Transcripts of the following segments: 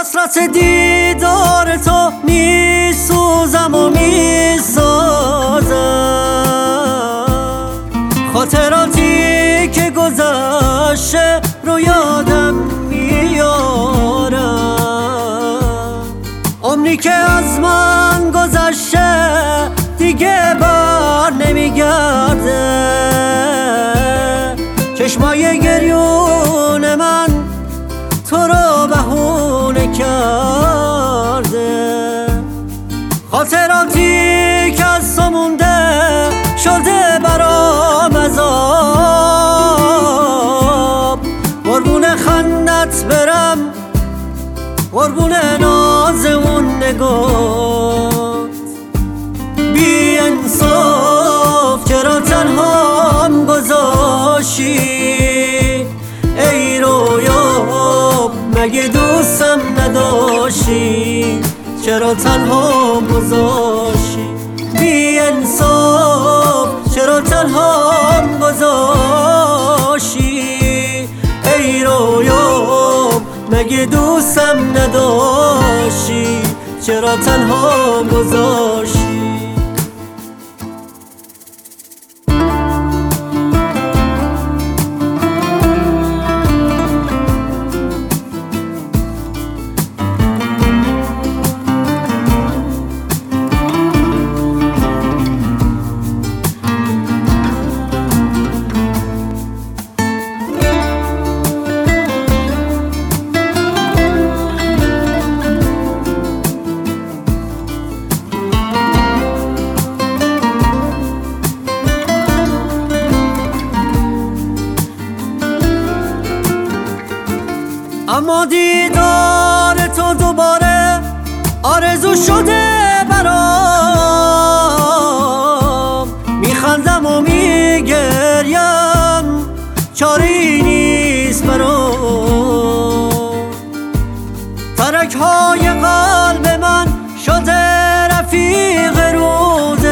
حسرت دیدار تو میسوزم و میسازم، خاطراتی که گذشته رو یادم میارم، عمری که از من گذشته دیگه بر نمیگرده، چشمای گریون من تو رو بهونه کرده، خاطراتی که از تو مونده شده برام عذاب، قربون خندت برم، قربون ناز اون نگات، بی انصاف چرا تنهام گذاشتی ای رویا، مگه دوستم نداشتی چرا تنهام گذاشتی، بی انصاف چرا تنهام گذاشتی ای رویا، مگه دوستم نداشتی چرا تنهام گذاشتی. اما دیدار تو دوباره آرزو شده برام، میخندم و میگریم چاری نیست برام، ترک‌های قلب من شده رفیق روز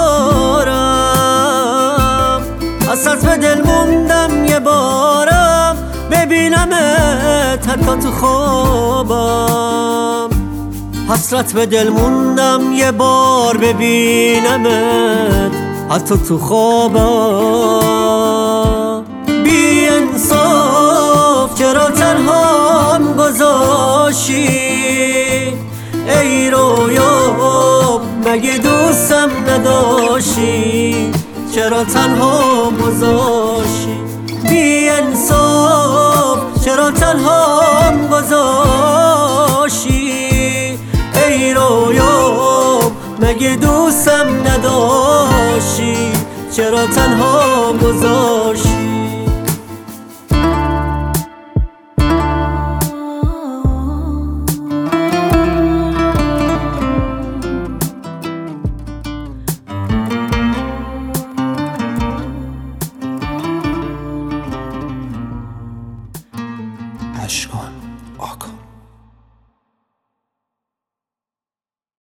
تارم، حسرت به دل موندم یه بارم ببینمت حتی تو خوابم، حسرت به دل موندم یه بار ببینمت حتی تو خوابم، بی انصاف چرا تنهام گذاشتی ای رویا، مگه دوستم نداشتی چرا تنهام گذاشتی، بی انصاف چرا تنهام گذاشتی ای رویا، مگه دوستم نداشتی چرا تنهام گذاشتی.